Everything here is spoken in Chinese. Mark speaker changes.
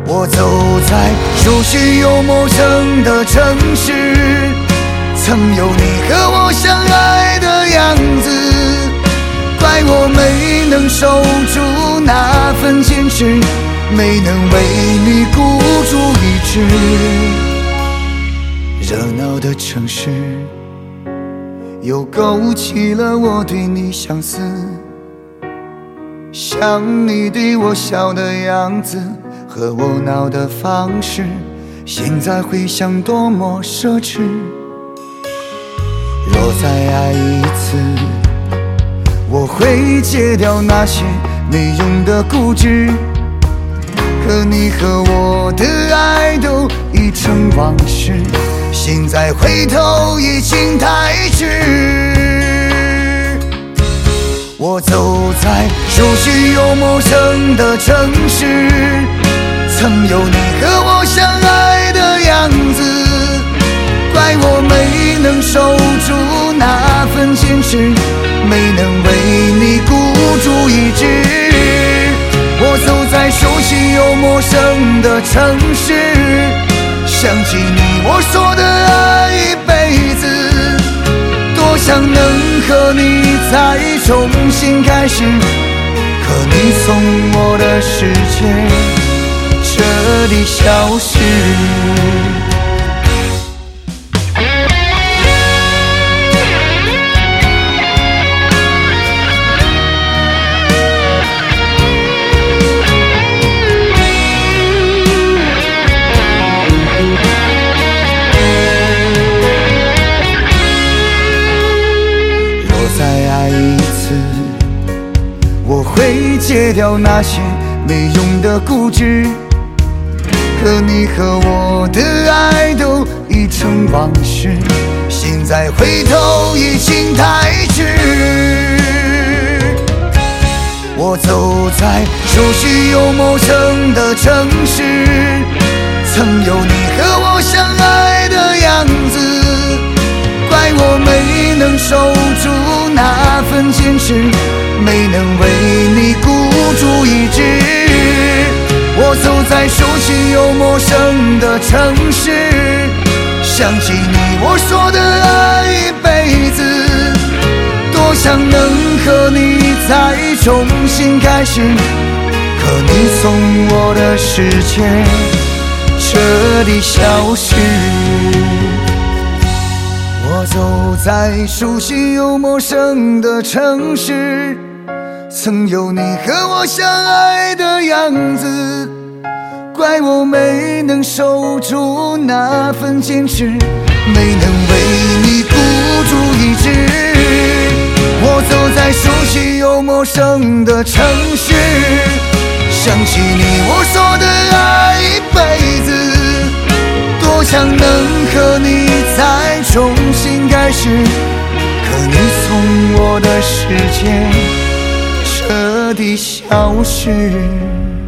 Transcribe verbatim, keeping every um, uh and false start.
Speaker 1: 我走在熟悉又陌生的城市，曾有你和我相爱的样子，怪我没能守住那份坚持，没能为你孤注一掷。热闹的城市又勾起了我对你相思，想你对我笑的样子和我闹的方式，现在回想多么奢侈。若再爱一次，我会戒掉那些没用的固执，可你和我的爱都已成往事，现在回头已经太迟。我走在熟悉又陌生的城市，曾有你和我相爱的样子，怪我没能守住那份坚持，没能为你孤注一掷。我走在熟悉又陌生的城市，想起你我说的爱一辈子，多想能和你再重新开始，可你从我的世界彻底消失。我会戒掉那些没用的固执，可你和我的爱都已成往事，现在回头已经太迟。我走在熟悉又陌生的城市，曾有你和我相爱的样子，怪我没能守住那份坚持，没能为你孤注一掷。我走在熟悉又陌生的城市，想起你我说的爱一辈子，多想能和你再重新开始，可你从我的世界彻底消失。我走在熟悉又陌生的城市，曾有你和我相爱的样子，怪我没能守住那份坚持，没能为你孤注一掷。我走在熟悉又陌生的城市，想起你我说的爱一辈子，多想能和你再重新开始，可你从我的世界彻底消失。